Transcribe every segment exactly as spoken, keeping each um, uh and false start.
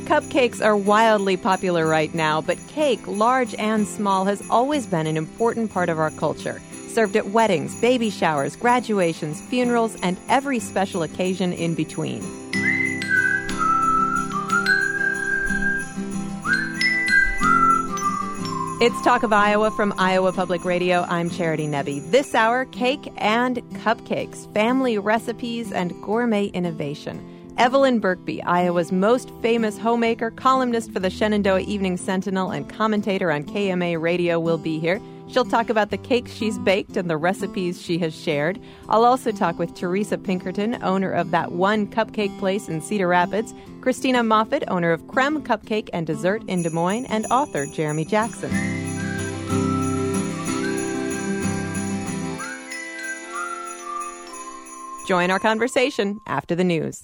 Cupcakes are wildly popular right now, but cake, large and small, has always been an important part of our culture. Served at weddings, baby showers, graduations, funerals, and every special occasion in between. It's Talk of Iowa from Iowa Public Radio. I'm Charity Nebbe. This hour, cake and cupcakes, family recipes, and gourmet innovation. Evelyn Birkby, Iowa's most famous homemaker, columnist for the Shenandoah Evening Sentinel, and commentator on K M A Radio, will be here. She'll talk about the cakes she's baked and the recipes she has shared. I'll also talk with Teresa Pinkerton, owner of That One Cupcake Place in Cedar Rapids, Christina Moffett, owner of Creme Cupcake and Dessert in Des Moines, and author Jeremy Jackson. Join our conversation after the news.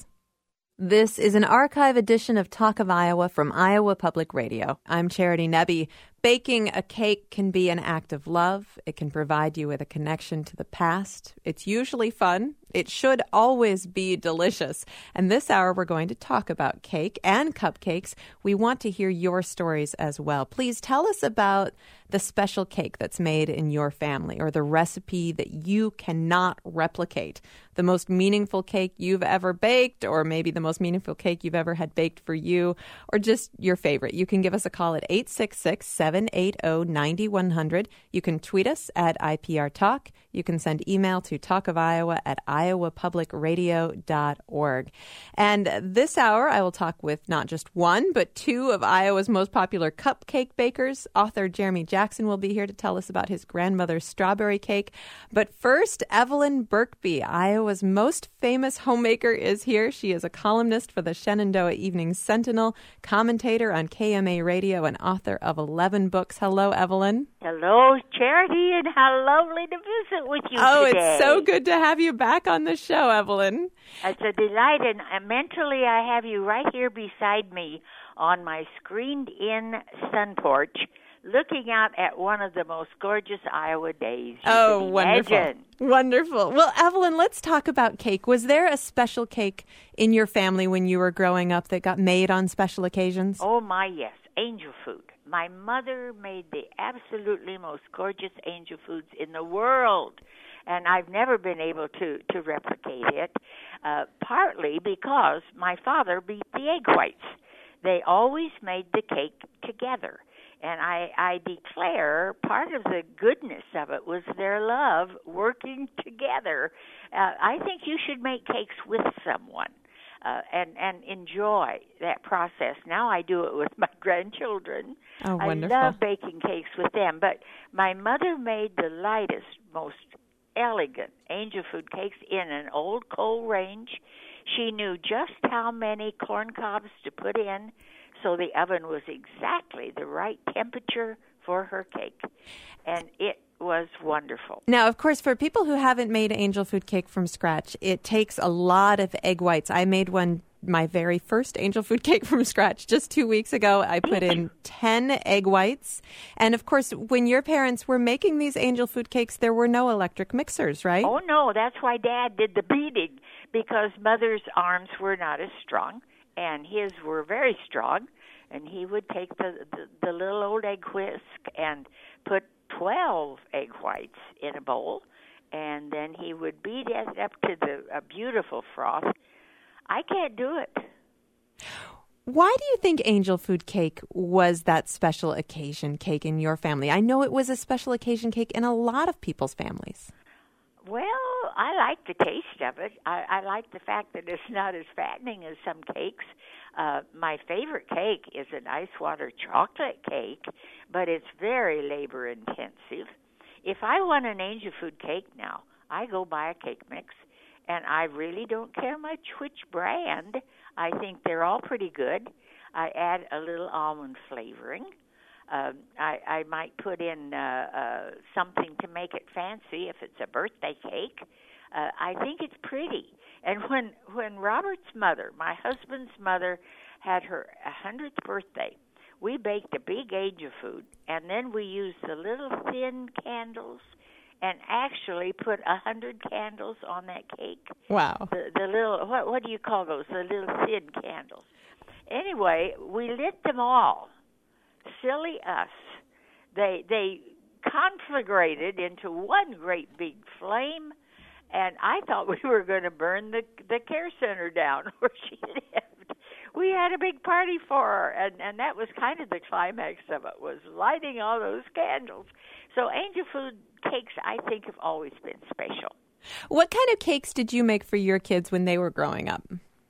This is an archive edition of Talk of Iowa from Iowa Public Radio. I'm Charity Nebbe. Baking a cake can be an act of love. It can provide you with a connection to the past. It's usually fun. It should always be delicious. And this hour, we're going to talk about cake and cupcakes. We want to hear your stories as well. Please tell us about the special cake that's made in your family or the recipe that you cannot replicate. The most meaningful cake you've ever baked, or maybe the most meaningful cake you've ever had baked for you, or just your favorite. You can give us a call at eight six six, seven eight zero, nine one zero zero. You can tweet us at I P R Talk. You can send email to talkofiowa at iowa public radio dot org. And this hour, I will talk with not just one, but two of Iowa's most popular cupcake bakers. Author Jeremy Jackson will be here to tell us about his grandmother's strawberry cake. But first, Evelyn Birkby, Iowa's most famous homemaker, is here. She is a columnist for the Shenandoah Evening Sentinel, commentator on K M A Radio, and author of eleven books. Hello, Evelyn. Hello, Charity, and how lovely to visit with you oh, today. Oh, it's so good to have you back on the show, Evelyn. It's a delight, and uh, mentally I have you right here beside me on my screened-in sun porch, looking out at one of the most gorgeous Iowa days you oh, can wonderful. imagine. Wonderful. Well, Evelyn, let's talk about cake. Was there a special cake in your family when you were growing up that got made on special occasions? Oh, my, yes. Angel food. My mother made the absolutely most gorgeous angel foods in the world, and I've never been able to, to replicate it, uh, partly because my father beat the egg whites. They always made the cake together. And I, I declare part of the goodness of it was their love working together. Uh, I think you should make cakes with someone uh, and, and enjoy that process. Now I do it with my grandchildren. Oh, wonderful. I love baking cakes with them. But my mother made the lightest, most elegant angel food cakes in an old coal range. She knew just how many corn cobs to put in, so the oven was exactly the right temperature for her cake. And it was wonderful. Now, of course, for people who haven't made angel food cake from scratch, it takes a lot of egg whites. I made one, my very first angel food cake from scratch just two weeks ago. I put in ten egg whites. And of course, when your parents were making these angel food cakes, there were no electric mixers, right? Oh, no. That's why Dad did the beating, because Mother's arms were not as strong, and his were very strong. And he would take the, the, the little old egg whisk and put twelve egg whites in a bowl, and then he would beat it up to the, a beautiful froth. I can't do it. Why do you think angel food cake was that special occasion cake in your family? I know it was a special occasion cake in a lot of people's families. Well, I like the taste of it. I, I like the fact that it's not as fattening as some cakes. Uh, my favorite cake is an ice water chocolate cake, but it's very labor intensive. If I want an angel food cake now, I go buy a cake mix, and I really don't care much which brand. I think they're all pretty good. I add a little almond flavoring. Uh, I, I might put in uh, uh, something to make it fancy if it's a birthday cake. Uh, I think it's pretty. And when when Robert's mother, my husband's mother, had her one hundredth birthday, we baked a big angel food, and then we used the little thin candles and actually put a hundred candles on that cake. Wow. The, the little, what, what do you call those? The little thin candles. Anyway, we lit them all. Silly us. They they conflagrated into one great big flame, and I thought we were going to burn the the care center down where she lived. We had a big party for her, and, and that was kind of the climax of it, was lighting all those candles. So angel food cakes, I think, have always been special. What kind of cakes did you make for your kids when they were growing up?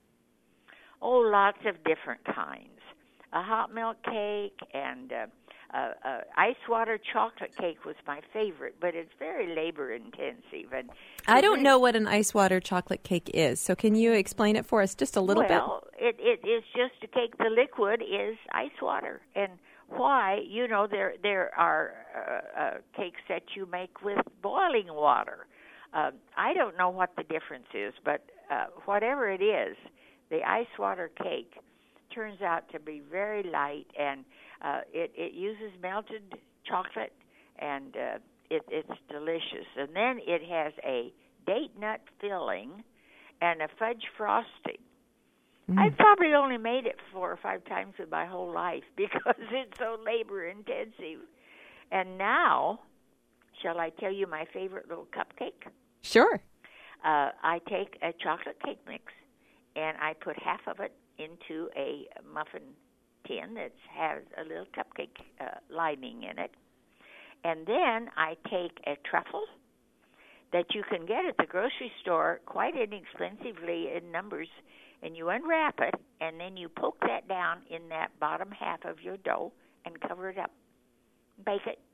Oh, lots of different kinds. A hot milk cake and uh, uh, uh, ice water chocolate cake was my favorite, but it's very labor intensive. And I don't know what an ice water chocolate cake is, so can you explain it for us just a little well, bit? Well, it, it is just a cake. The liquid is ice water. And why? You know, there there are uh, uh, cakes that you make with boiling water. Uh, I don't know what the difference is, but uh, whatever it is, the ice water cake turns out to be very light, and uh, it, it uses melted chocolate, and uh, it, it's delicious. And then it has a date nut filling and a fudge frosting. Mm. I've probably only made it four or five times in my whole life because it's so labor intensive. And now, shall I tell you my favorite little cupcake? Sure. Uh, I take a chocolate cake mix, and I put half of it into a muffin tin that has a little cupcake uh, lining in it. And then I take a truffle that you can get at the grocery store quite inexpensively in numbers, and you unwrap it, and then you poke that down in that bottom half of your dough and cover it up. Bake it.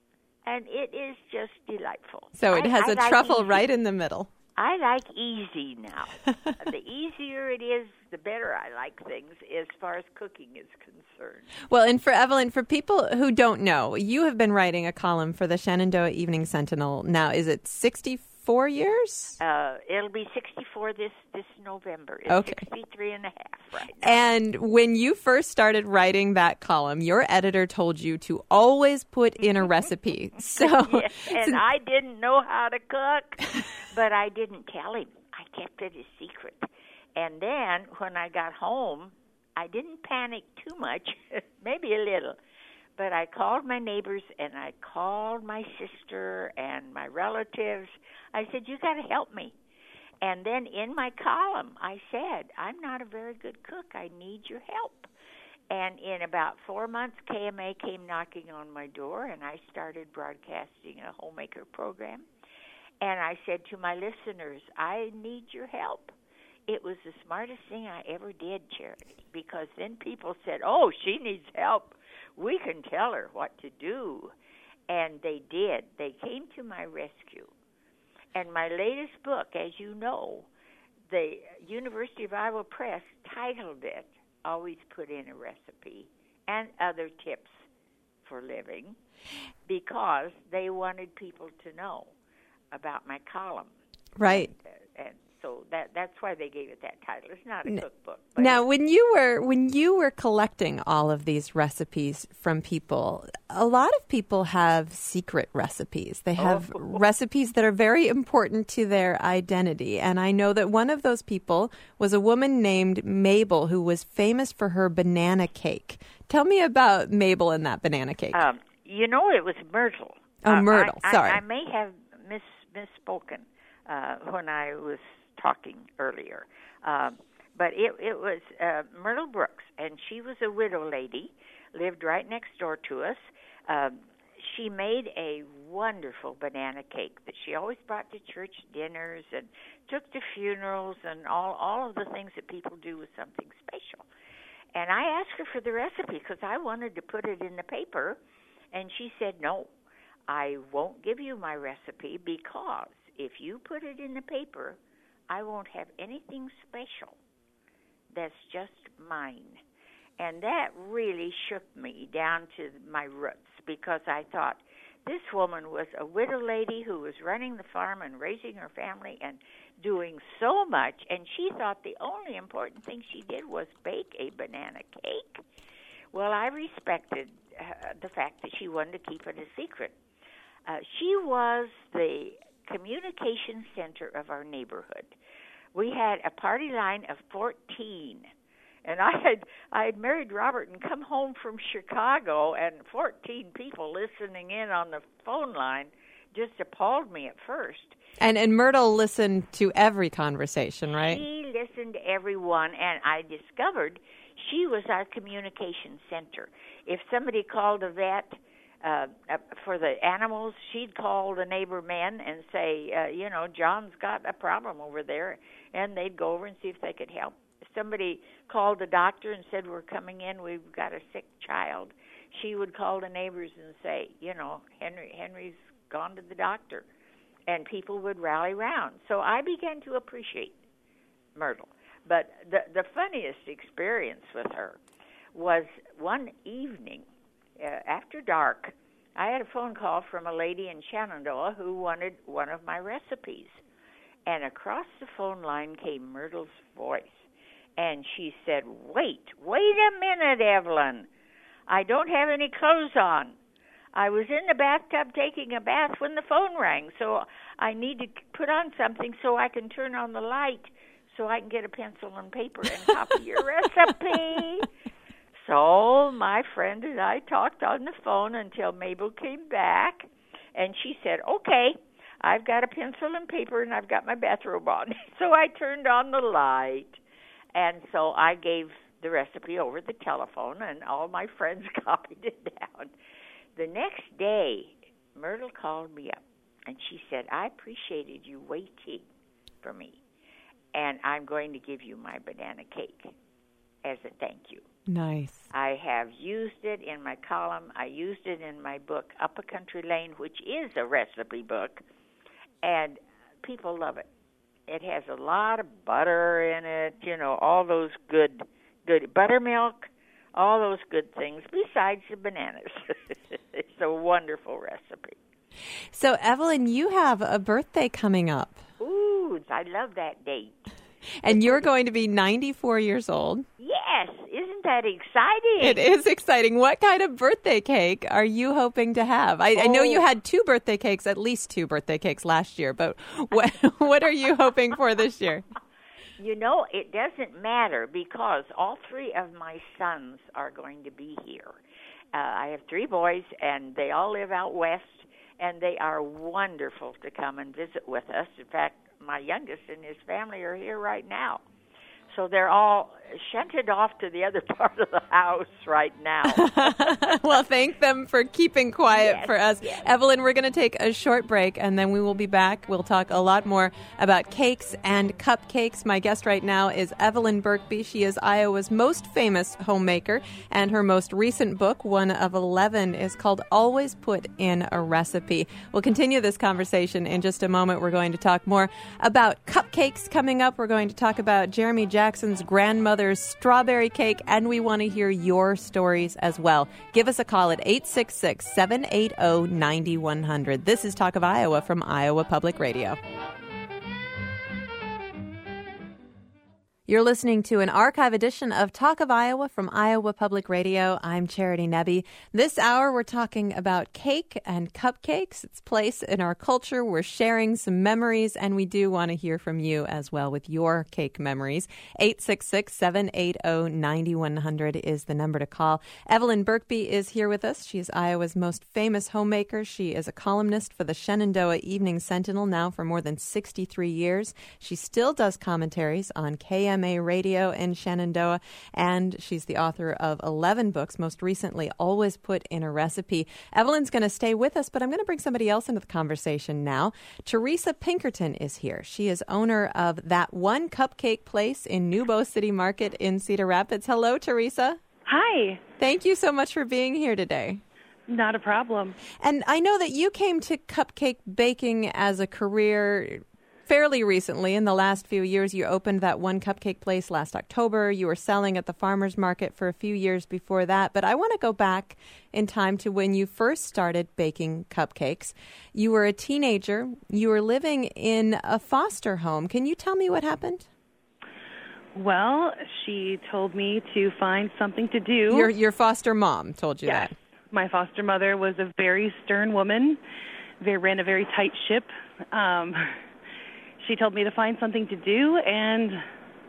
And it is just delightful. So it has I, a I truffle like right in the middle. I like easy now. The easier it is, the better I like things as far as cooking is concerned. Well, and for Evelyn, for people who don't know, you have been writing a column for the Shenandoah Evening Sentinel now. Is it sixty-four years? Uh, it'll be sixty-four this, this November. It's okay. sixty-three and a half right now. And when you first started writing that column, your editor told you to always put in a recipe. So, yes, and so, I didn't know how to cook, but I didn't tell him. I kept it a secret. And then when I got home, I didn't panic too much, maybe a little. But I called my neighbors, and I called my sister and my relatives. I said, you got to help me. And then in my column, I said, I'm not a very good cook. I need your help. And in about four months, K M A came knocking on my door, and I started broadcasting a homemaker program. And I said to my listeners, I need your help. It was the smartest thing I ever did, Charity, because then people said, oh, she needs help. We can tell her what to do. And they did. They came to my rescue. And my latest book, as you know, the University of Iowa Press titled it, Always Put in a Recipe, and Other Tips for Living, because they wanted people to know about my column. Right. And, and so that that's why they gave it that title. It's not a cookbook. Now, when you were when you were collecting all of these recipes from people, a lot of people have secret recipes. They have oh. recipes that are very important to their identity. And I know that one of those people was a woman named Mabel, who was famous for her banana cake. Tell me about Mabel and that banana cake. Um, you know, it was Myrtle. Oh, Myrtle. Uh, I, Sorry. I, I may have mis, misspoken uh, when I was talking earlier. Um, but it, it was uh, Myrtle Brooks, and she was a widow lady, lived right next door to us. Um, she made a wonderful banana cake that she always brought to church dinners and took to funerals and all, all of the things that people do with something special. And I asked her for the recipe because I wanted to put it in the paper, and she said, no, I won't give you my recipe because if you put it in the paper, I won't have anything special that's just mine. And that really shook me down to my roots because I thought this woman was a widow lady who was running the farm and raising her family and doing so much, and she thought the only important thing she did was bake a banana cake. Well, I respected uh, the fact that she wanted to keep it a secret. Uh, she was the communication center of our neighborhood. We had a party line of fourteen, And I had I had married Robert and come home from Chicago, and fourteen people listening in on the phone line just appalled me at first. And and Myrtle listened to every conversation, right? She listened to everyone, and I discovered she was our communication center. If somebody called a vet uh, for the animals, she'd call the neighbor men and say, uh, you know, John's got a problem over there, and they'd go over and see if they could help. If somebody called the doctor and said, we're coming in, we've got a sick child, she would call the neighbors and say, you know, Henry Henry's gone to the doctor. And people would rally round. So I began to appreciate Myrtle. But the the funniest experience with her was one evening uh, after dark. I had a phone call from a lady in Shenandoah who wanted one of my recipes. And across the phone line came Myrtle's voice. And she said, wait, wait a minute, Evelyn. I don't have any clothes on. I was in the bathtub taking a bath when the phone rang, so I need to put on something so I can turn on the light so I can get a pencil and paper and copy your recipe. So my friend and I talked on the phone until Mabel came back, and she said, okay, I've got a pencil and paper and I've got my bathrobe on. So I turned on the light, and so I gave the recipe over the telephone, and all my friends copied it down. The next day, Myrtle called me up, and she said, I appreciated you waiting for me, and I'm going to give you my banana cake as a thank you. Nice. I have used it in my column. I used it in my book, Up a Country Lane, which is a recipe book, and people love it. It has a lot of butter in it, you know, all those good, good buttermilk, all those good things, besides the bananas. It's a wonderful recipe. So, Evelyn, you have a birthday coming up. Ooh, I love that date. And you're going to be ninety-four years old. Yes, isn't that exciting? It is exciting. What kind of birthday cake are you hoping to have? I, oh. I know you had two birthday cakes, at least two birthday cakes last year, but what, what are you hoping for this year? You know, it doesn't matter because all three of my sons are going to be here. Uh, I have three boys, and they all live out west, and they are wonderful to come and visit with us. In fact, my youngest and his family are here right now. So they're all shunted off to the other part of the house right now. Well, thank them for keeping quiet yes, for us. Yes. Evelyn, we're going to take a short break, and then we will be back. We'll talk a lot more about cakes and cupcakes. My guest right now is Evelyn Birkby. She is Iowa's most famous homemaker, and her most recent book, one of eleven, is called Always Put in a Recipe. We'll continue this conversation in just a moment. We're going to talk more about cupcakes coming up. We're going to talk about Jeremy Jackson's grandmother's strawberry cake, and we want to hear your stories as well. Give us a call at eight six six, seven eight zero, nine one zero zero. This is Talk of Iowa from Iowa Public Radio. You're listening to an archive edition of Talk of Iowa from Iowa Public Radio. I'm Charity Nebbe. This hour, we're talking about cake and cupcakes, its place in our culture. We're sharing some memories, and we do want to hear from you as well with your cake memories. eight six six, seven eight zero, nine one zero zero is the number to call. Evelyn Birkby is here with us. She is Iowa's most famous homemaker. She is a columnist for the Shenandoah Evening Sentinel now for more than sixty-three years. She still does commentaries on K M A Radio in Shenandoah, and she's the author of eleven books, most recently Always Put in a Recipe. Evelyn's going to stay with us, but I'm going to bring somebody else into the conversation now. Teresa Pinkerton is here. She is owner of That One Cupcake Place in New Bow City Market in Cedar Rapids. Hello, Teresa. Hi. Thank you so much for being here today. Not a problem. And I know that you came to cupcake baking as a career fairly recently. In the last few years, you opened That One Cupcake Place last October. You were selling at the farmer's market for a few years before that. But I want to go back in time to when you first started baking cupcakes. You were a teenager. You were living in a foster home. Can you tell me what happened? Well, she told me to find something to do. Your, your foster mom told you yes. that? My foster mother was a very stern woman. They ran a very tight ship. Um She told me to find something to do, and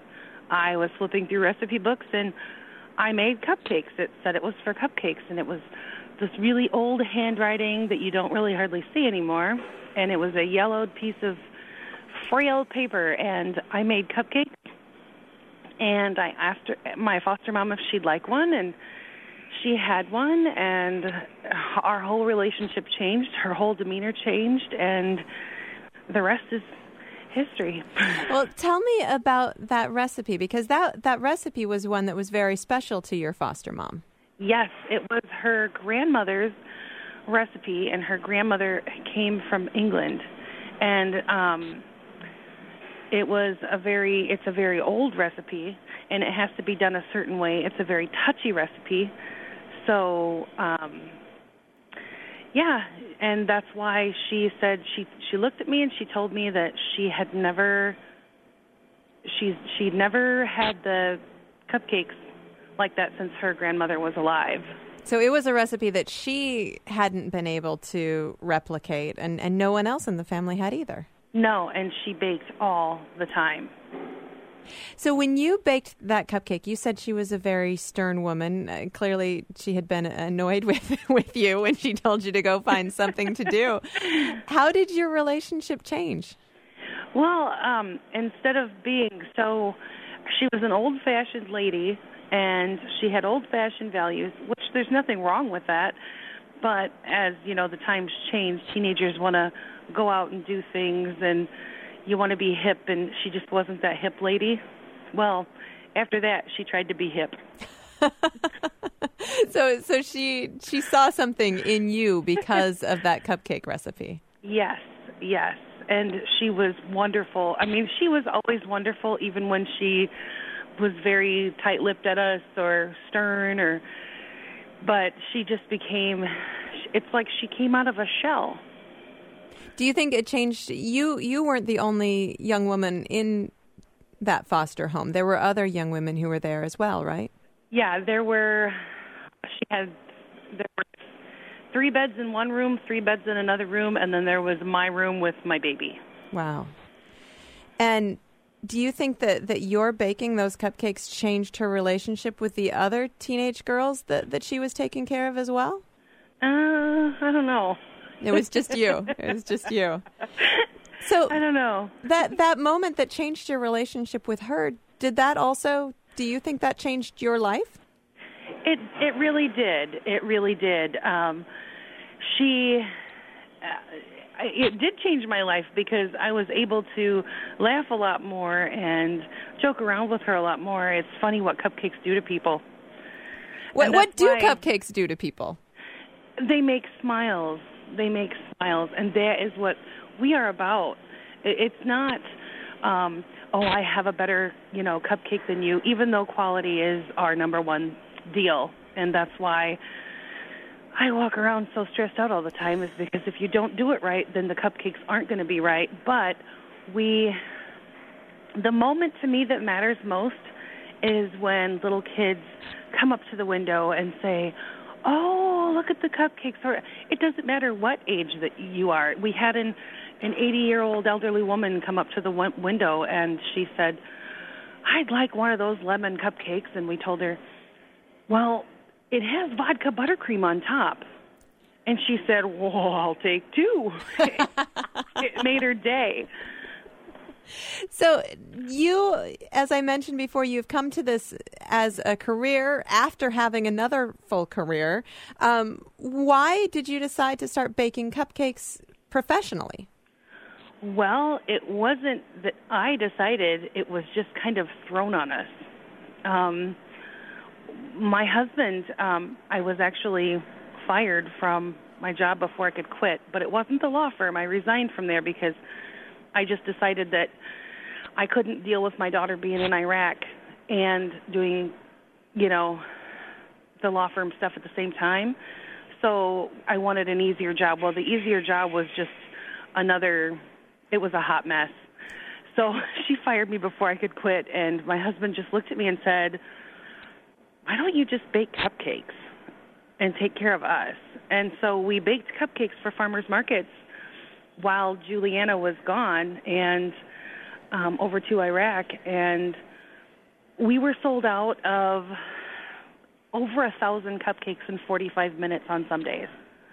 I was flipping through recipe books, and I made cupcakes. It said it was for cupcakes, and it was this really old handwriting that you don't really hardly see anymore, and it was a yellowed piece of frail paper, and I made cupcakes, and I asked her, my foster mom if she'd like one, and she had one, and our whole relationship changed, her whole demeanor changed, and the rest is history. Well, tell me about that recipe, because that, that recipe was one that was very special to your foster mom. Yes, it was her grandmother's recipe, and her grandmother came from England, and um, it was a very, it's a very old recipe, and it has to be done a certain way. It's a very touchy recipe, so um, yeah, and that's why she said she she looked at me and she told me that she had never she's she'd never had the cupcakes like that since her grandmother was alive. So it was a recipe that she hadn't been able to replicate, and, and no one else in the family had either. No, and she baked all the time. So when you baked that cupcake, you said she was a very stern woman. Uh, clearly, she had been annoyed with, with you when she told you to go find something to do. How did your relationship change? Well, um, instead of being so, she was an old-fashioned lady, and she had old-fashioned values, which there's nothing wrong with that. But as, you know, the times change, teenagers want to go out and do things, and you want to be hip, and she just wasn't that hip lady. Well, after that, she tried to be hip. so so she she saw something in you because of that cupcake recipe. Yes, yes. And she was wonderful. I mean, she was always wonderful, even when she was very tight-lipped at us or stern, or. But she just became, it's like she came out of a shell. Do you think it changed? You you weren't the only young woman in that foster home. There were other young women who were there as well, right? Yeah, there were, she had, there were three beds in one room, three beds in another room, and then there was my room with my baby. Wow. And do you think that, that your baking those cupcakes changed her relationship with the other teenage girls that, that she was taking care of as well? Uh, I don't know. It was just you. It was just you. So I don't know. That that moment that changed your relationship with her, did that also, do you think that changed your life? It it really did. It really did. Um, she, uh, it did change my life because I was able to laugh a lot more and joke around with her a lot more. It's funny what cupcakes do to people. What, what do cupcakes do to people? They make smiles. They make smiles, and that is what we are about. It's not, um, oh, I have a better, you know, cupcake than you, even though quality is our number one deal, and that's why I walk around so stressed out all the time, is because if you don't do it right, then the cupcakes aren't going to be right. But we, the moment to me that matters most is when little kids come up to the window and say, oh, look at the cupcakes. Or it doesn't matter what age that you are. We had an an eighty-year-old elderly woman come up to the w- window, and she said, I'd like one of those lemon cupcakes. And we told her, well, it has vodka buttercream on top. And she said, well, I'll take two. It made her day. So you, as I mentioned before, you've come to this as a career after having another full career. Um, why did you decide to start baking cupcakes professionally? Well, it wasn't that I decided. It was just kind of thrown on us. Um, my husband, um, I was actually fired from my job before I could quit, but it wasn't the law firm. I resigned from there because I just decided that I couldn't deal with my daughter being in Iraq and doing, you know, the law firm stuff at the same time. So I wanted an easier job. Well, the easier job was just another, it was a hot mess. So she fired me before I could quit, and my husband just looked at me and said, why don't you just bake cupcakes and take care of us? And so we baked cupcakes for farmers markets while Juliana was gone and um, over to Iraq, and we were sold out of over a thousand cupcakes in forty-five minutes on some days.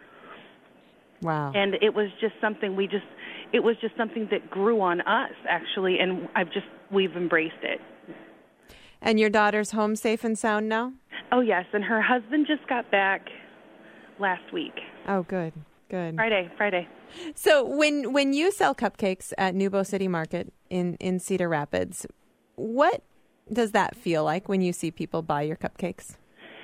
Wow. And it was just something we just, it was just something that grew on us, actually, and I've just, we've embraced it. And your daughter's home safe and sound now? Oh, yes, and her husband just got back last week. Oh, good, good. Friday, Friday. So when when you sell cupcakes at Nubo City Market in, in Cedar Rapids, what does that feel like when you see people buy your cupcakes?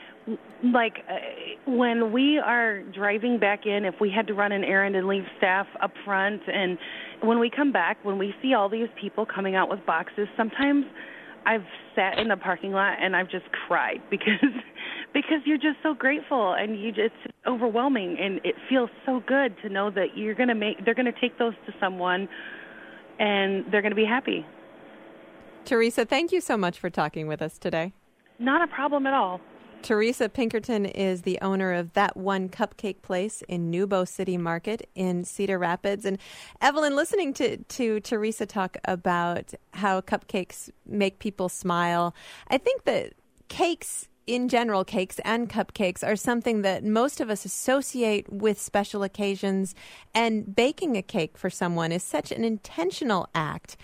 Like uh, when we are driving back in, if we had to run an errand and leave staff up front, and when we come back, when we see all these people coming out with boxes, sometimes I've sat in the parking lot and I've just cried because because you're just so grateful, and you just, it's overwhelming, and it feels so good to know that you're going to make they're going to take those to someone and they're going to be happy. Teresa, thank you so much for talking with us today. Not a problem at all. Teresa Pinkerton is the owner of That One Cupcake Place in Nubo City Market in Cedar Rapids. And Evelyn, listening to, to Teresa talk about how cupcakes make people smile, I think that cakes in general, cakes and cupcakes are something that most of us associate with special occasions. And baking a cake for someone is such an intentional act.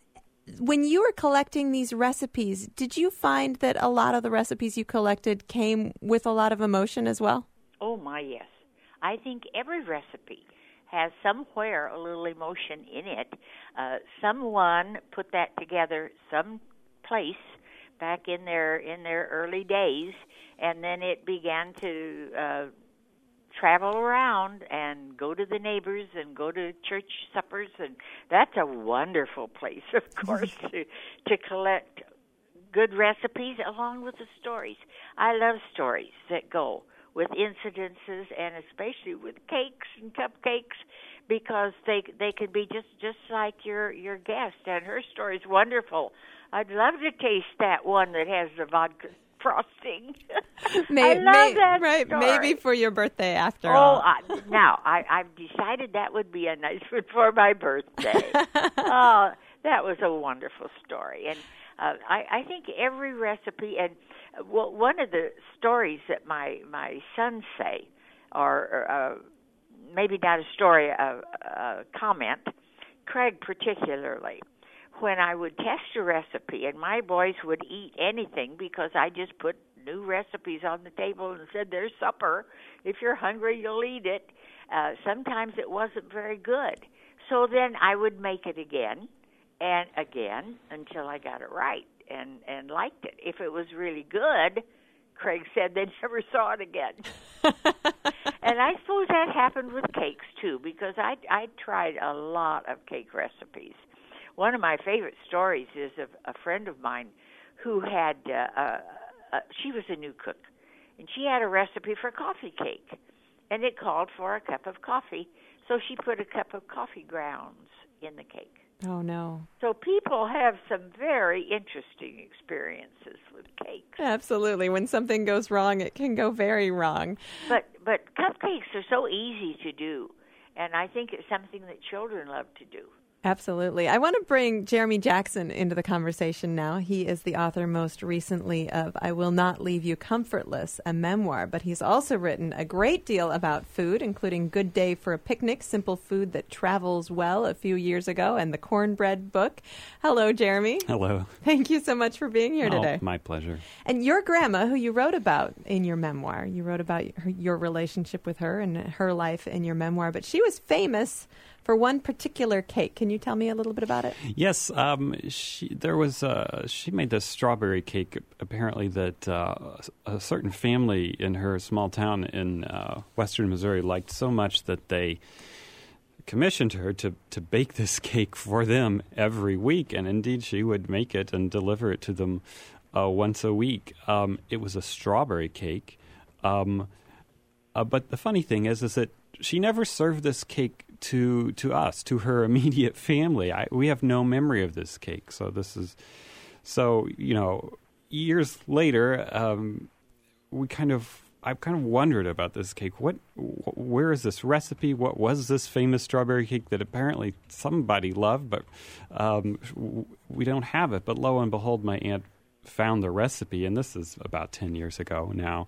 When you were collecting these recipes, did you find that a lot of the recipes you collected came with a lot of emotion as well? Oh, my, yes. I think every recipe has somewhere a little emotion in it. Uh, someone put that together some place back in their in their early days, and then it began to uh, travel around and go to the neighbors and go to church suppers, and that's a wonderful place, of course, to to collect good recipes along with the stories. I love stories that go with incidences, and especially with cakes and cupcakes, because they they can be just, just like your your guest, and her story's wonderful. I'd love to taste that one that has the vodka frosting. May, I love may, that right, story. Maybe for your birthday after oh, all. I, now, I, I've decided that would be a nice one for my birthday. Oh, that was a wonderful story. And uh, I, I think every recipe, and well, one of the stories that my, my sons say, or uh, maybe not a story, a, a comment, Craig particularly, when I would test a recipe, and my boys would eat anything because I just put new recipes on the table and said, there's supper. If you're hungry, you'll eat it. Uh, sometimes it wasn't very good. So then I would make it again and again until I got it right and, and liked it. If it was really good, Craig said they never saw it again. And I suppose that happened with cakes, too, because I I tried a lot of cake recipes. One of my favorite stories is of a friend of mine who had, uh, uh, uh, she was a new cook, and she had a recipe for coffee cake, and it called for a cup of coffee, so she put a cup of coffee grounds in the cake. Oh, no. So people have some very interesting experiences with cakes. Absolutely. When something goes wrong, it can go very wrong. But but cupcakes are so easy to do, and I think it's something that children love to do. Absolutely. I want to bring Jeremy Jackson into the conversation now. He is the author most recently of I Will Not Leave You Comfortless, a memoir, but he's also written a great deal about food, including Good Day for a Picnic, Simple Food That Travels Well a few years ago, and the Cornbread Book. Hello, Jeremy. Hello. Thank you so much for being here oh, today. My pleasure. And your grandma, who you wrote about in your memoir, you wrote about her, your relationship with her and her life in your memoir, but she was famous for one particular cake. Can you tell me a little bit about it? Yes, um, she there was uh, she made this strawberry cake apparently that uh, a certain family in her small town in uh, western Missouri liked so much that they commissioned her to, to bake this cake for them every week, and indeed she would make it and deliver it to them uh, once a week. Um, it was a strawberry cake, um, uh, but the funny thing is, is that she never served this cake to to us, to her immediate family. I, we have no memory of this cake. So this is, so, you know, years later, um, we kind of, I've kind of wondered about this cake. What, wh- where is this recipe? What was this famous strawberry cake that apparently somebody loved, but um, we don't have it. But lo and behold, my aunt found the recipe, and this is about ten years ago now.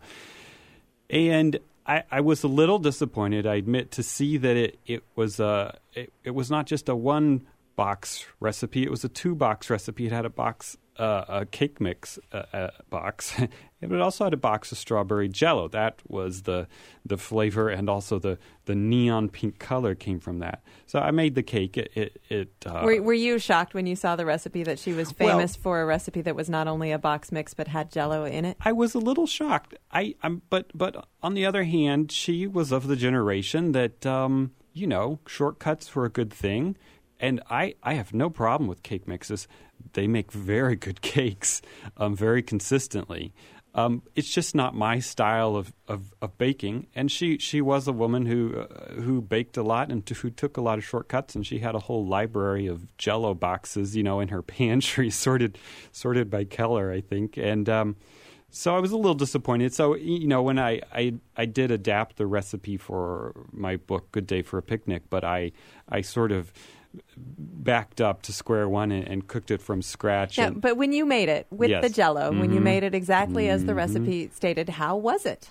And I, I was a little disappointed, I admit, to see that it, it was a it, it was not just a one box recipe; it was a two box recipe. It had a box, uh, a cake mix uh, uh, box, but it also had a box of strawberry Jell-O. That was the the flavor, and also the, the neon pink color came from that. So I made the cake. It, it, it uh, were, were you shocked when you saw the recipe that she was famous well, for a recipe that was not only a box mix but had Jell-O in it? I was a little shocked. I, I'm, but but on the other hand, she was of the generation that um, you know, shortcuts were a good thing. And I, I have no problem with cake mixes. They make very good cakes, um, very consistently. Um, it's just not my style of, of, of baking. And she, she was a woman who uh, who baked a lot and who took a lot of shortcuts. And she had a whole library of Jell-O boxes, you know, in her pantry, sorted sorted by Keller, I think. And um, so I was a little disappointed. So, you know, when I, I, I did adapt the recipe for my book, Good Day for a Picnic, but I I sort of backed up to square one and, and cooked it from scratch. Yeah, and, but when you made it with yes. the Jell-O, mm-hmm. when you made it exactly mm-hmm. as the recipe stated, how was it?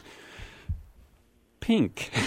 Pink.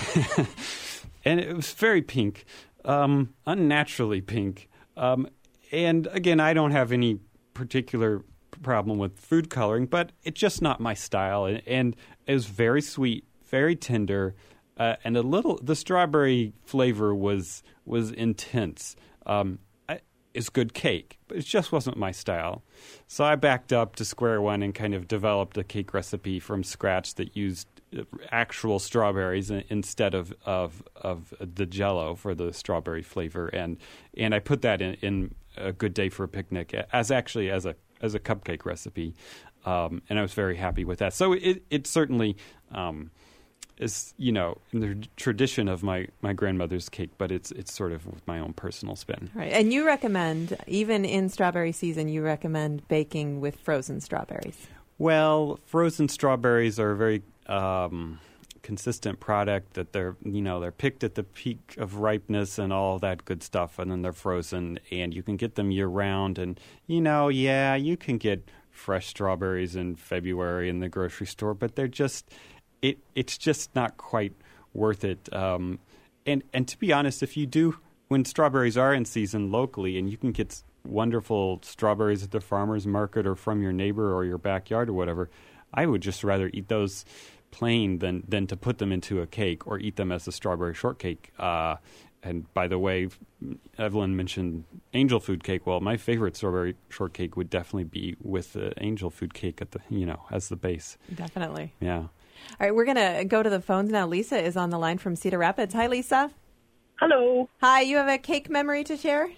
And it was very pink, um, unnaturally pink. Um, and again, I don't have any particular problem with food coloring, but it's just not my style. And, and it was very sweet, very tender, uh, and a little, the strawberry flavor was was intense. Um, I, it's good cake, but it just wasn't my style. So I backed up to square one and kind of developed a cake recipe from scratch that used actual strawberries instead of of, of the Jell-O for the strawberry flavor, and and I put that in, in A Good Day for a Picnic as actually as a as a cupcake recipe, um, and I was very happy with that. So it it certainly um, is, you know, in the tradition of my, my grandmother's cake, but it's it's sort of with my own personal spin. Right, and you recommend, even in strawberry season, you recommend baking with frozen strawberries. Well, frozen strawberries are a very um, consistent product. That they're, you know, they're picked at the peak of ripeness and all that good stuff, and then they're frozen, and you can get them year round. And you know, yeah, you can get fresh strawberries in February in the grocery store, but they're just it. It's just not quite worth it. Um, and and to be honest, if you do, when strawberries are in season locally, and you can get wonderful strawberries at the farmer's market or from your neighbor or your backyard or whatever, I would just rather eat those plain than than to put them into a cake or eat them as a strawberry shortcake. Uh, and by the way, Evelyn mentioned angel food cake. Well, my favorite strawberry shortcake would definitely be with the angel food cake at the, you know, as the base. Definitely. Yeah. All right, we're going to go to the phones now. Lisa is on the line from Cedar Rapids. Hi, Lisa. Hello. Hi, you have a cake memory to share?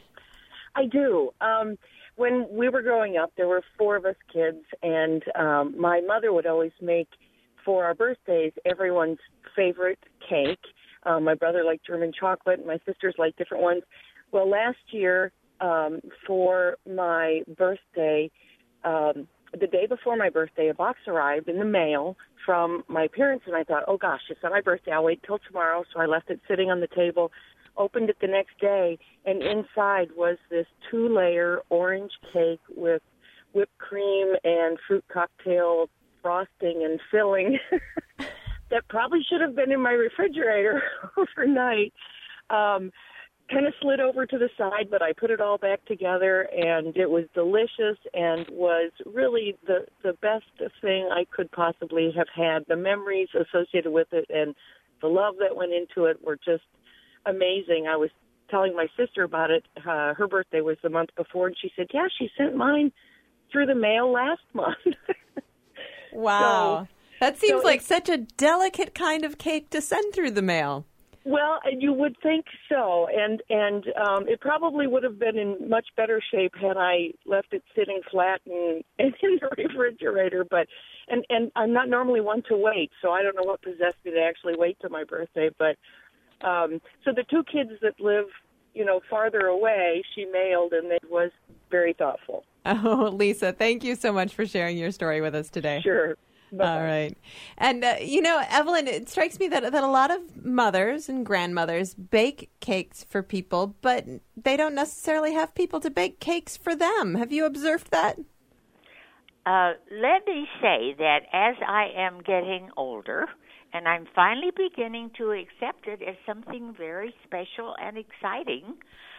I do. Um, when we were growing up, there were four of us kids, and um, my mother would always make, for our birthdays, everyone's favorite cake. Um, my brother liked German chocolate, and my sisters liked different ones. Well, last year, um, for my birthday, um, the day before my birthday, a box arrived in the mail from my parents, and I thought, oh, gosh, it's not my birthday. I'll wait till tomorrow. So I left it sitting on the table, opened it the next day, and inside was this two-layer orange cake with whipped cream and fruit cocktail frosting and filling that probably should have been in my refrigerator overnight. Um, kind of slid over to the side, but I put it all back together, and it was delicious and was really the, the best thing I could possibly have had. The memories associated with it and the love that went into it were just amazing. I was telling my sister about it. Uh, her birthday was the month before, and she said, yeah, she sent mine through the mail last month. Wow. So, that seems so like it, such a delicate kind of cake to send through the mail. Well, you would think so, and and um, it probably would have been in much better shape had I left it sitting flat and, and in the refrigerator. But and and I'm not normally one to wait, so I don't know what possessed me to actually wait till my birthday. But um, so the two kids that live, you know, farther away, she mailed, and it was very thoughtful. Oh, Lisa, thank you so much for sharing your story with us today. Sure. Bye. All right. And, uh, you know, Evelyn, it strikes me that, that a lot of mothers and grandmothers bake cakes for people, but they don't necessarily have people to bake cakes for them. Have you observed that? Uh, let me say that as I am getting older, and I'm finally beginning to accept it as something very special and exciting,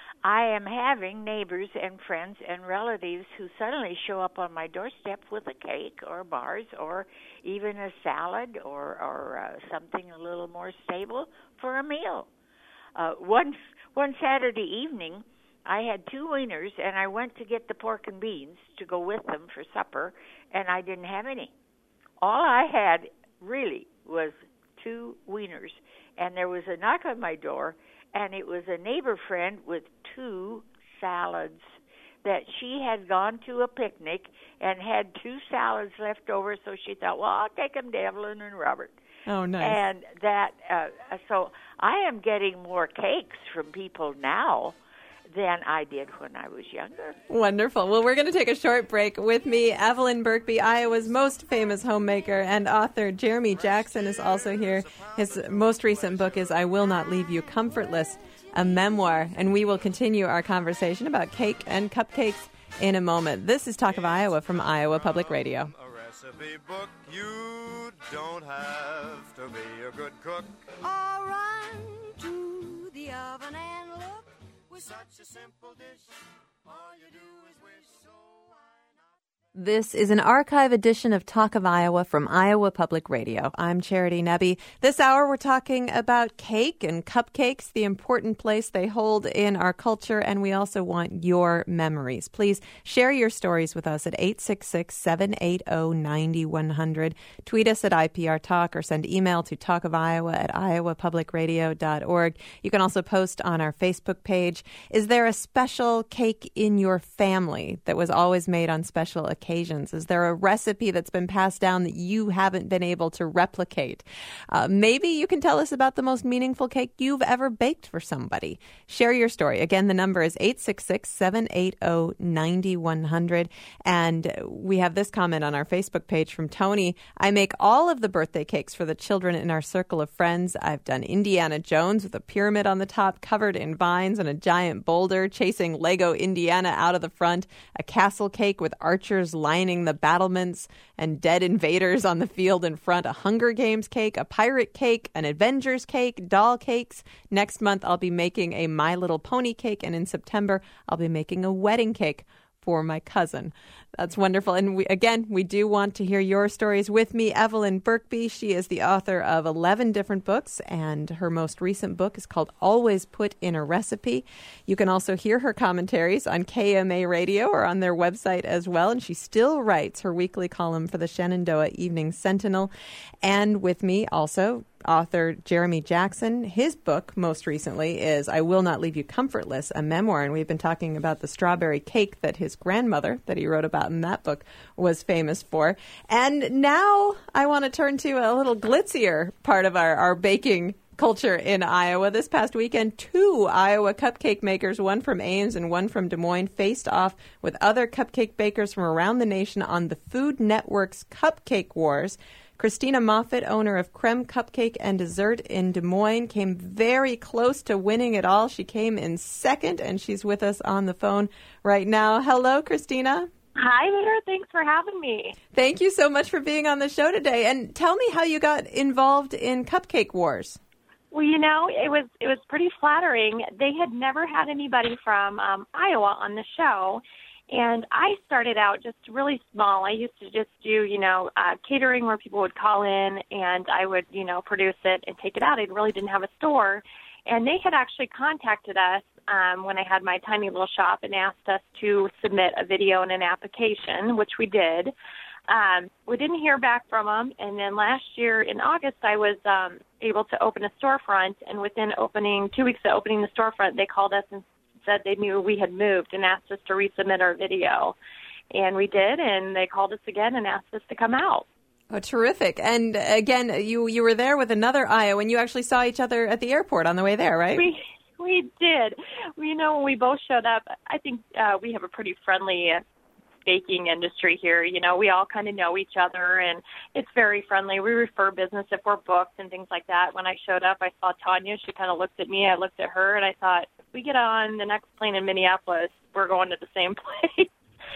I am having neighbors and friends and relatives who suddenly show up on my doorstep with a cake or bars or even a salad or, or uh, something a little more stable for a meal. Uh, one, one Saturday evening, I had two wieners, and I went to get the pork and beans to go with them for supper, and I didn't have any. All I had, really, was two wieners, and there was a knock on my door, and it was a neighbor friend with two salads that she had gone to a picnic and had two salads left over, so she thought, well, I'll take them to Evelyn and Robert. Oh, nice. And that, uh, so I am getting more cakes from people now than I did when I was younger. Wonderful. Well, we're going to take a short break. With me, Evelyn Birkby, Iowa's most famous homemaker, and author Jeremy Jackson is also here. His most recent book is I Will Not Leave You Comfortless, a memoir, and we will continue our conversation about cake and cupcakes in a moment. This is Talk of Iowa from Iowa Public Radio. A recipe book, you don't have to be a good cook. Or run to the oven and look. With such a simple dish, all you do is wish, so why not? This is an archive edition of Talk of Iowa from Iowa Public Radio. I'm Charity Nebbe. This hour we're talking about cake and cupcakes, the important place they hold in our culture, and we also want your memories. Please share your stories with us at eight six six, seven eight zero, nine one zero zero. Tweet us at I P R Talk or send email to talkofiowa at iowa public radio dot org. You can also post on our Facebook page. Is there a special cake in your family that was always made on special occasions? Occasions? Is there a recipe that's been passed down that you haven't been able to replicate? Uh, maybe you can tell us about the most meaningful cake you've ever baked for somebody. Share your story. Again, the number is eight six six, seven eight zero, nine one zero zero. And we have this comment on our Facebook page from Tony. I make all of the birthday cakes for the children in our circle of friends. I've done Indiana Jones with a pyramid on the top, covered in vines and a giant boulder, chasing Lego Indiana out of the front, a castle cake with archers lining the battlements and dead invaders on the field in front, a Hunger Games cake, a pirate cake, an Avengers cake, doll cakes. Next month, I'll be making a My Little Pony cake, and in September, I'll be making a wedding cake for my cousin. That's wonderful. And we, again, we do want to hear your stories. With me, Evelyn Birkby. She is the author of eleven different books, and her most recent book is called Always Put in a Recipe. You can also hear her commentaries on K M A Radio or on their website as well. And she still writes her weekly column for the Shenandoah Evening Sentinel. And with me also, author Jeremy Jackson. His book, most recently, is I Will Not Leave You Comfortless, a memoir. And we've been talking about the strawberry cake that his grandmother, that he wrote about in that book, was famous for. And now I want to turn to a little glitzier part of our, our baking culture in Iowa. This past weekend, two Iowa cupcake makers, one from Ames and one from Des Moines, faced off with other cupcake bakers from around the nation on the Food Network's Cupcake Wars. Christina Moffitt, owner of Creme Cupcake and Dessert in Des Moines, came very close to winning it all. She came in second, and she's with us on the phone right now. Hello, Christina. Hi there. Thanks for having me. Thank you so much for being on the show today. And tell me how you got involved in Cupcake Wars. Well, you know, it was it was pretty flattering. They had never had anybody from um, Iowa on the show. And I started out just really small. I used to just do, you know, uh, catering where people would call in and I would, you know, produce it and take it out. I really didn't have a store. And they had actually contacted us um, when I had my tiny little shop and asked us to submit a video and an application, which we did. Um, we didn't hear back from them. And then last year in August, I was um, able to open a storefront. And within opening, two weeks of opening the storefront, they called us and said they knew we had moved and asked us to resubmit our video. And we did, and they called us again and asked us to come out. Oh, terrific. And again, you you were there with another Iowan. You actually saw each other at the airport on the way there, right? We we did. You know, when we both showed up, I think uh, we have a pretty friendly baking industry here. You know, we all kind of know each other, and it's very friendly. We refer business if we're booked and things like that. When I showed up, I saw Tanya. She kind of looked at me. I looked at her, and I thought, if we get on the next plane in Minneapolis, we're going to the same place.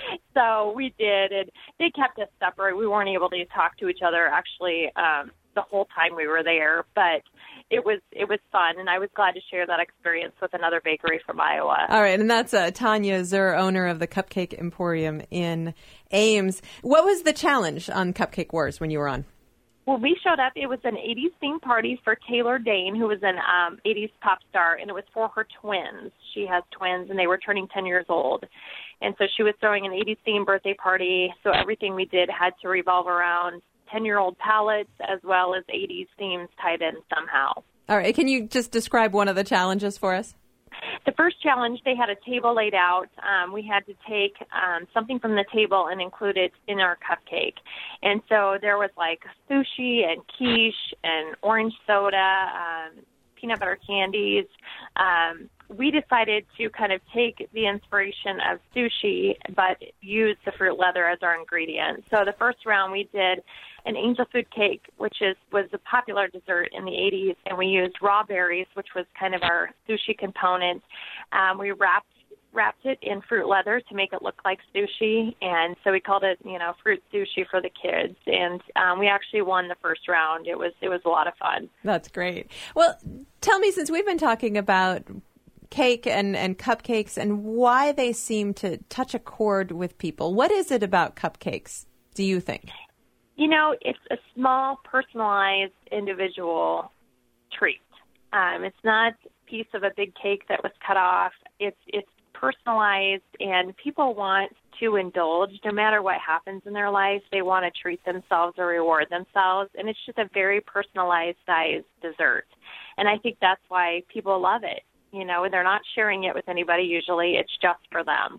So we did, and they kept us separate. We weren't able to talk to each other, actually, um, the whole time we were there, but it was it was fun, and I was glad to share that experience with another bakery from Iowa. All right, and that's uh, Tanya Zur, owner of the Cupcake Emporium in Ames. What was the challenge on Cupcake Wars when you were on? Well, we showed up. It was an eighties theme party for Taylor Dane, who was an um, eighties pop star, and it was for her twins. She has twins, and they were turning ten years old. And so she was throwing an eighties theme birthday party, so everything we did had to revolve around ten-year-old palettes as well as eighties themes tied in somehow. All right, can you just describe one of the challenges for us? The first challenge, they had a table laid out. Um, we had to take um, something from the table and include it in our cupcake. And so there was like sushi and quiche and orange soda, um, peanut butter candies. Um, we decided to kind of take the inspiration of sushi but use the fruit leather as our ingredient. So the first round we did an angel food cake, which is was a popular dessert in the eighties, and we used raw berries, which was kind of our sushi component. Um, we wrapped wrapped it in fruit leather to make it look like sushi, and so we called it, you know, fruit sushi for the kids. And um, we actually won the first round. It was it was a lot of fun. That's great. Well, tell me, since we've been talking about cake and, and cupcakes and why they seem to touch a chord with people, what is it about cupcakes, do you think? You know, it's a small, personalized, individual treat. Um, it's not a piece of a big cake that was cut off. It's it's personalized, and people want to indulge no matter what happens in their life. They want to treat themselves or reward themselves, and it's just a very personalized sized dessert. And I think that's why people love it. You know, they're not sharing it with anybody usually. It's just for them.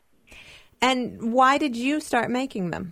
And why did you start making them?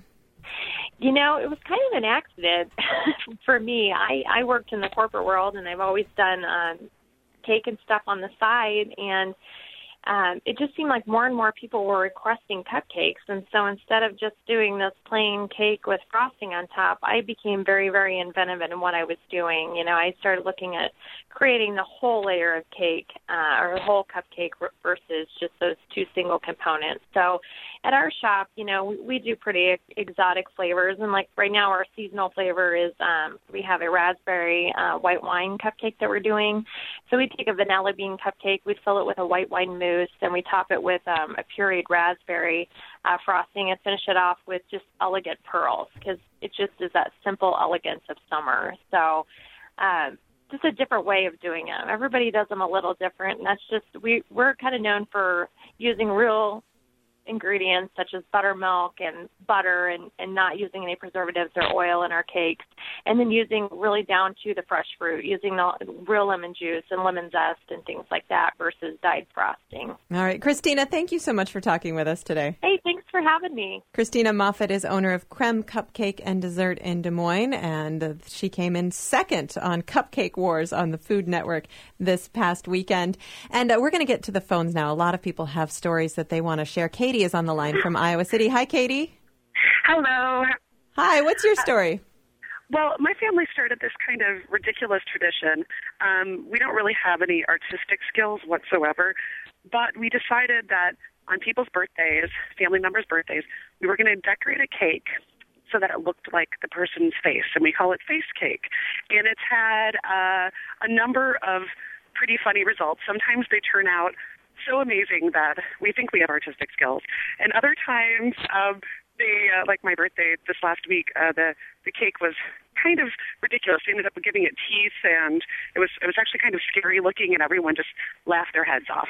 You know, it was kind of an accident for me. I, I worked in the corporate world, and I've always done um, cake and stuff on the side, and um, it just seemed like more and more people were requesting cupcakes. And so instead of just doing this plain cake with frosting on top, I became very, very inventive in what I was doing. You know, I started looking at creating the whole layer of cake uh, or the whole cupcake versus just those two single components. So at our shop, you know, we, we do pretty exotic flavors. And like right now, our seasonal flavor is um, we have a raspberry uh, white wine cupcake that we're doing. So we take a vanilla bean cupcake, we fill it with a white wine mousse, and we top it with um, a pureed raspberry uh, frosting and finish it off with just elegant pearls, because it just is that simple elegance of summer. So um, just a different way of doing it. Everybody does them a little different, and that's just, we, we're kind of known for using real ingredients such as buttermilk and butter and, and not using any preservatives or oil in our cakes, and then using really down to the fresh fruit, using the real lemon juice and lemon zest and things like that versus dyed frosting. All right. Christina, thank you so much for talking with us today. Hey, thanks for having me. Christina Moffett is owner of Creme Cupcake and Dessert in Des Moines, and uh, she came in second on Cupcake Wars on the Food Network this past weekend. And uh, we're going to get to the phones now. A lot of people have stories that they want to share. Katie is on the line from Iowa City. Hi, Katie. Hello. Hi, what's your story? Uh, well, my family started this kind of ridiculous tradition. Um, we don't really have any artistic skills whatsoever, but we decided that on people's birthdays, family members' birthdays, we were going to decorate a cake so that it looked like the person's face, and we call it face cake. And it's had uh, a number of pretty funny results. Sometimes they turn out so amazing that we think we have artistic skills. And other times, um, they, uh, like my birthday this last week, uh, the, the cake was kind of ridiculous. They ended up giving it teeth, and it was it was actually kind of scary looking, and everyone just laughed their heads off.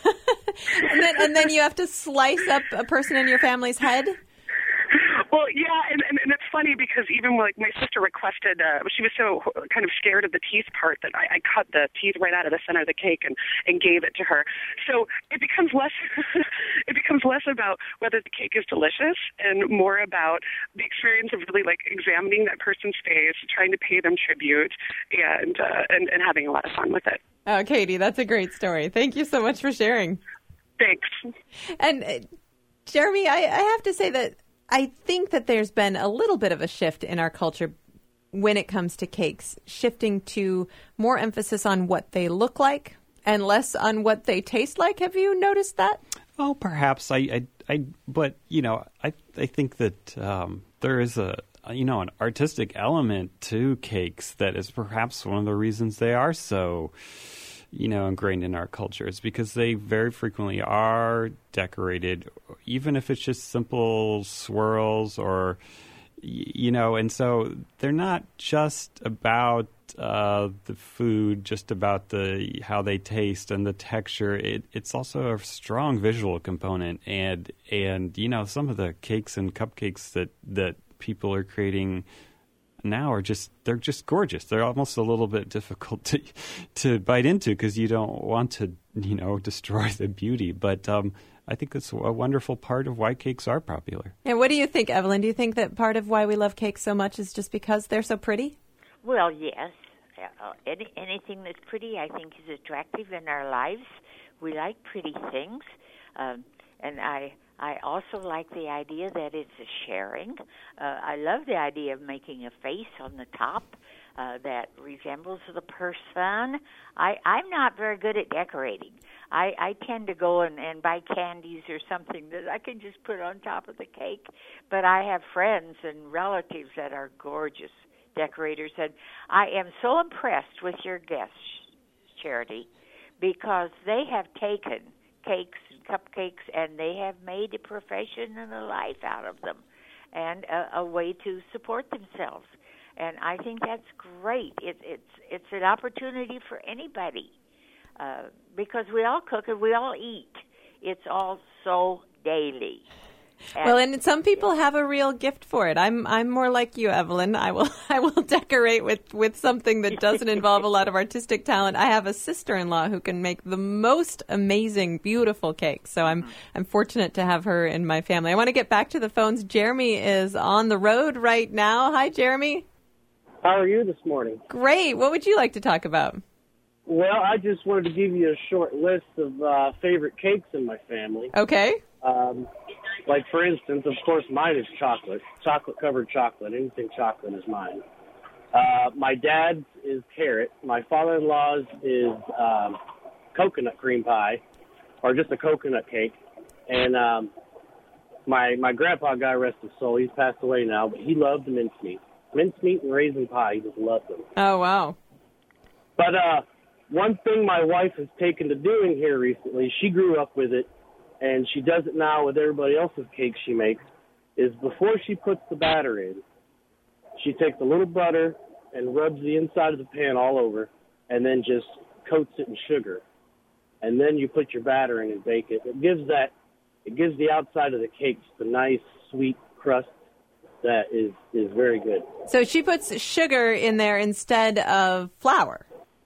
and, then, and then you have to slice up a person in your family's head? Well, yeah, and, and, and it's funny because even like my sister requested, uh, she was so kind of scared of the teeth part that I, I cut the teeth right out of the center of the cake and, and gave it to her. So it becomes less it becomes less about whether the cake is delicious and more about the experience of really like examining that person's face, trying to pay them tribute, and uh, and, and having a lot of fun with it. Oh, Katie, that's a great story. Thank you so much for sharing. Thanks. And uh, Jeremy, I, I have to say that I think that there's been a little bit of a shift in our culture when it comes to cakes, shifting to more emphasis on what they look like and less on what they taste like. Have you noticed that? Oh, perhaps. I, I, I, but you know, I, I think that um, there is a, you know, an artistic element to cakes that is perhaps one of the reasons they are so, you know, ingrained in our culture. Is because they very frequently are decorated, even if it's just simple swirls or, you know, and so they're not just about uh, the food, just about the how they taste and the texture. It, it's also a strong visual component, and and you know, some of the cakes and cupcakes that that people are creating now are just they're just gorgeous. They're almost a little bit difficult to to bite into because you don't want to, you know, destroy the beauty, but. Um, I think that's a wonderful part of why cakes are popular. And what do you think, Evelyn? Do you think that part of why we love cakes so much is just because they're so pretty? Well, yes. Uh, any, anything that's pretty, I think, is attractive in our lives. We like pretty things. Um, and I I also like the idea that it's a sharing. Uh, I love the idea of making a face on the top uh, that resembles the person. I, I'm not very good at decorating. I, I tend to go and, and buy candies or something that I can just put on top of the cake. But I have friends and relatives that are gorgeous decorators. And I am so impressed with your guests, Charity, because they have taken cakes and cupcakes and they have made a profession and a life out of them and a, a way to support themselves. And I think that's great. It, it's, it's an opportunity for anybody. Uh, because we all cook and we all eat. It's all so daily. And well, and some people have a real gift for it. I'm I'm more like you, Evelyn. I will I will decorate with, with something that doesn't involve a lot of artistic talent. I have a sister-in-law who can make the most amazing, beautiful cakes. So I'm I'm fortunate to have her in my family. I want to get back to the phones. Jeremy is on the road right now. Hi, Jeremy. How are you this morning? Great. What would you like to talk about? Well, I just wanted to give you a short list of uh, favorite cakes in my family. Okay. Um, like, for instance, of course, mine is chocolate. Chocolate-covered chocolate. Anything chocolate is mine. Uh, my dad's is carrot. My father-in-law's is um, coconut cream pie, or just a coconut cake. And um, my my grandpa, God rest his soul, he's passed away now, but he loved the mincemeat. Mincemeat and raisin pie, he just loved them. Oh, wow. But, uh... one thing my wife has taken to doing here recently, she grew up with it, and she does it now with everybody else's cakes she makes, is before she puts the batter in, she takes a little butter and rubs the inside of the pan all over, and then just coats it in sugar. And then you put your batter in and bake it. It gives that, it gives the outside of the cakes the nice, sweet crust that is, is very good. So she puts sugar in there instead of flour.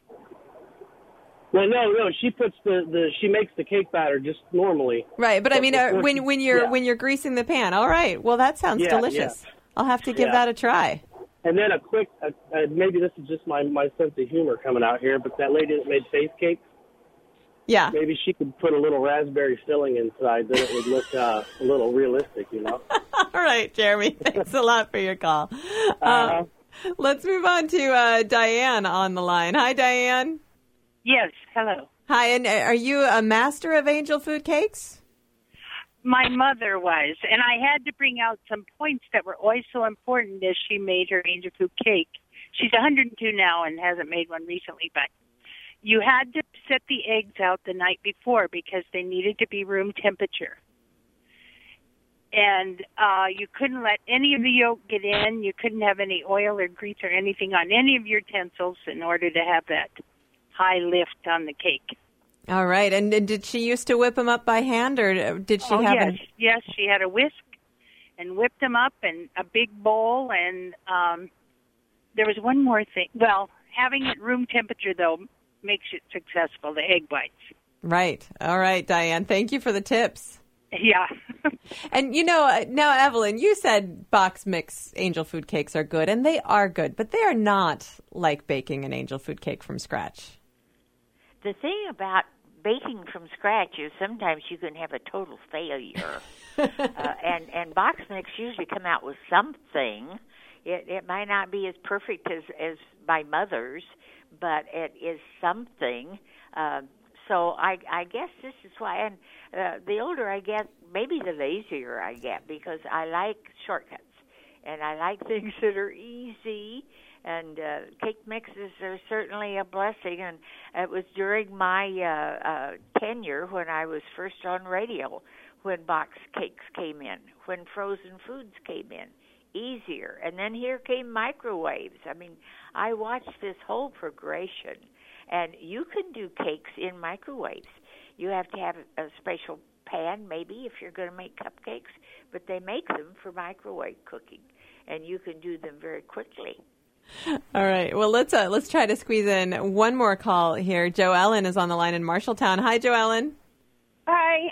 Well, no, no. She puts the, the she makes the cake batter just normally. Right, but, but I mean, uh, when she, when you're yeah. when you're greasing the pan. All right. Well, that sounds yeah, delicious. Yeah. I'll have to give yeah. that a try. And then a quick, uh, uh, maybe this is just my my sense of humor coming out here, but that lady that made face cakes. Yeah. Maybe she could put a little raspberry filling inside, then it would look uh, a little realistic, you know. All right, Jeremy. Thanks a lot for your call. Uh, uh, let's move on to uh, Diane on the line. Hi, Diane. Yes. Hello. Hi, and are you a master of angel food cakes? My mother was, and I had to bring out some points that were always so important as she made her angel food cake. She's one hundred two now and hasn't made one recently, but you had to set the eggs out the night before because they needed to be room temperature. And uh, you couldn't let any of the yolk get in. You couldn't have any oil or grease or anything on any of your utensils in order to have that high lift on the cake. All right. And, and did she used to whip them up by hand, or did she oh, have yes. an... Yes, she had a whisk and whipped them up in a big bowl. And um, there was one more thing. Well, having it room temperature, though, makes it successful, the egg whites. Right. All right, Diane. Thank you for the tips. Yeah. And, you know, now, Evelyn, you said box mix angel food cakes are good, and they are good, but they are not like baking an angel food cake from scratch. The thing about baking from scratch is sometimes you can have a total failure. uh, and, and box mix usually come out with something. It, it might not be as perfect as, as my mother's, but it is something. Uh, so I, I guess this is why. And uh, the older I get, maybe the lazier I get, because I like shortcuts, and I like things that are easy. And uh, cake mixes are certainly a blessing. And it was during my uh, uh, tenure when I was first on radio, when box cakes came in, when frozen foods came in, easier. And then here came microwaves. I mean, I watched this whole progression. And you can do cakes in microwaves. You have to have a special pan, maybe, if you're going to make cupcakes, but they make them for microwave cooking, and you can do them very quickly. All right. Well, let's uh, let's try to squeeze in one more call here. Joe Ellen is on the line in Marshalltown. Hi, Joe Ellen. Hi.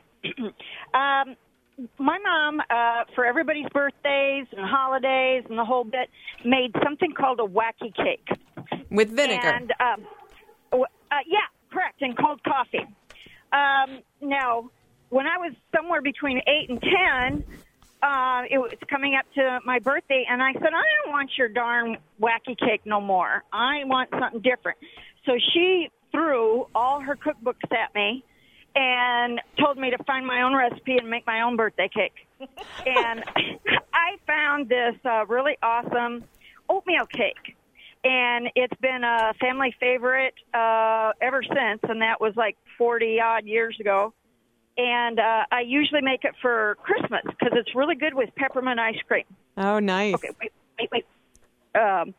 um, my mom, uh, for everybody's birthdays and holidays and the whole bit, made something called a wacky cake. With vinegar. And, um, uh, yeah, correct, and cold coffee. Um, now, when I was somewhere between eight and ten, Uh, it was coming up to my birthday, and I said, I don't want your darn wacky cake no more. I want something different. So she threw all her cookbooks at me and told me to find my own recipe and make my own birthday cake. And I found this uh, really awesome oatmeal cake, and it's been a family favorite uh, ever since, and that was like forty-odd years ago. And uh, I usually make it for Christmas because it's really good with peppermint ice cream. Oh, nice. Okay, wait, wait, wait. Um,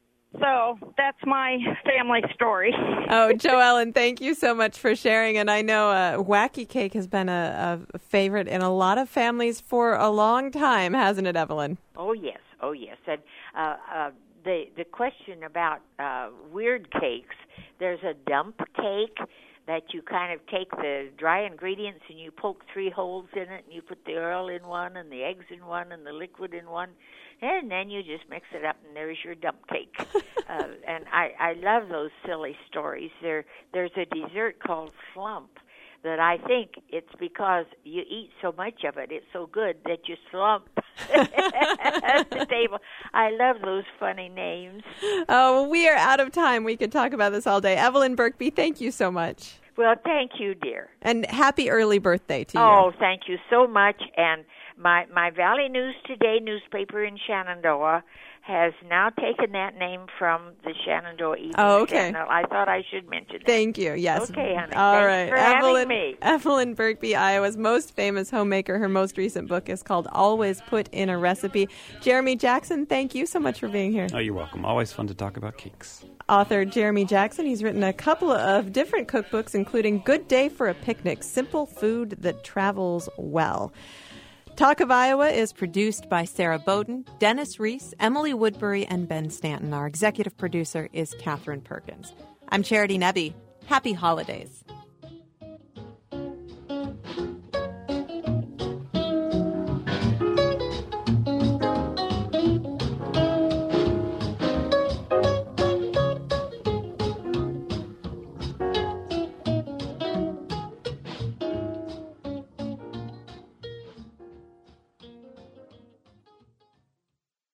so that's my family story. Oh, Joe Ellen, thank you so much for sharing. And I know uh, wacky cake has been a, a favorite in a lot of families for a long time, hasn't it, Evelyn? Oh, yes. Oh, yes. And uh, uh, the, the question about uh, weird cakes, there's a dump cake that you kind of take the dry ingredients and you poke three holes in it, and you put the oil in one and the eggs in one and the liquid in one, and then you just mix it up, and there's your dump cake. uh, and I, I love those silly stories. There, there's a dessert called slump that I think it's because you eat so much of it, it's so good that you slump at the table. I love those funny names. Oh, we are out of time. We could talk about this all day. Evelyn Birkby, thank you so much. Well, thank you, dear. And happy early birthday to you. Oh, thank you so much. And my, my Valley News Today newspaper in Shenandoah has now taken that name from the Shenandoah Evening Oh, okay. Sentinel. I thought I should mention that. Thank you. Yes. Okay, honey. All Thanks right. for Evelyn, having me. Evelyn Birkby, Iowa's most famous homemaker. Her most recent book is called Always Put in a Recipe. Jeremy Jackson, thank you so much for being here. Oh, you're welcome. Always fun to talk about cakes. Author Jeremy Jackson, he's written a couple of different cookbooks, including Good Day for a Picnic, Simple Food That Travels Well. Talk of Iowa is produced by Sarah Bowden, Dennis Reese, Emily Woodbury, and Ben Stanton. Our executive producer is Catherine Perkins. I'm Charity Nebbe. Happy holidays.